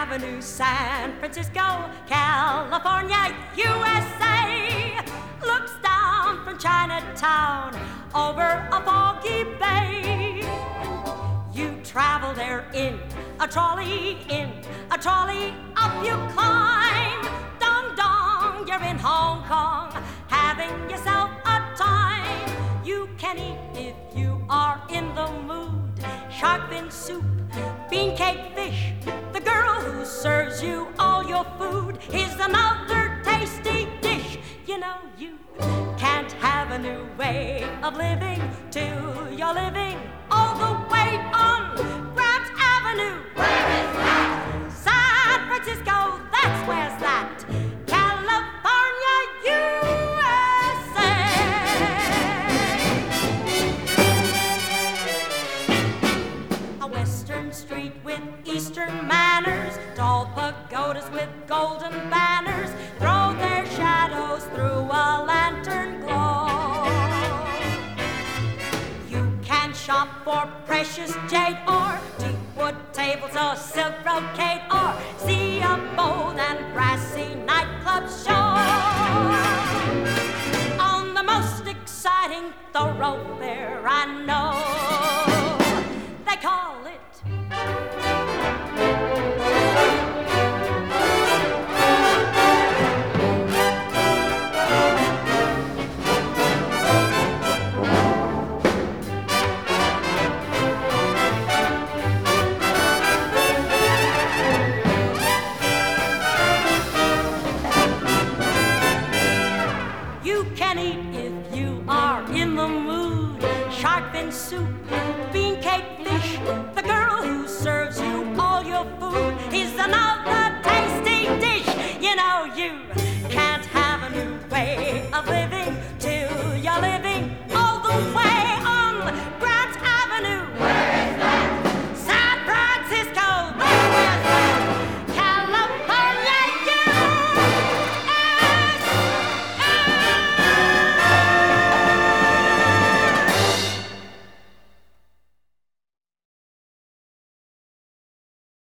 Avenue, San Francisco, California, USA. Looks down from Chinatown over a foggy bay. You travel there in a trolley, up you climb. Dong dong, you're in Hong Kong, having yourself a time. You can eat if you are in the mood. Shark fin soup, bean cake fish. The girl who serves you all your food is another tasty dish. You know you can't have a new way of living till you're living all the way on Grant Avenue. Where is that? San Francisco, that's where's that. California, USA. A western street with eastern manners, tall pagodas with golden banners throw their shadows through a lantern glow. You can shop for precious jade or teak wood tables or silk brocade, or see a bold and brassy nightclub show on the most exciting thoroughfare I know.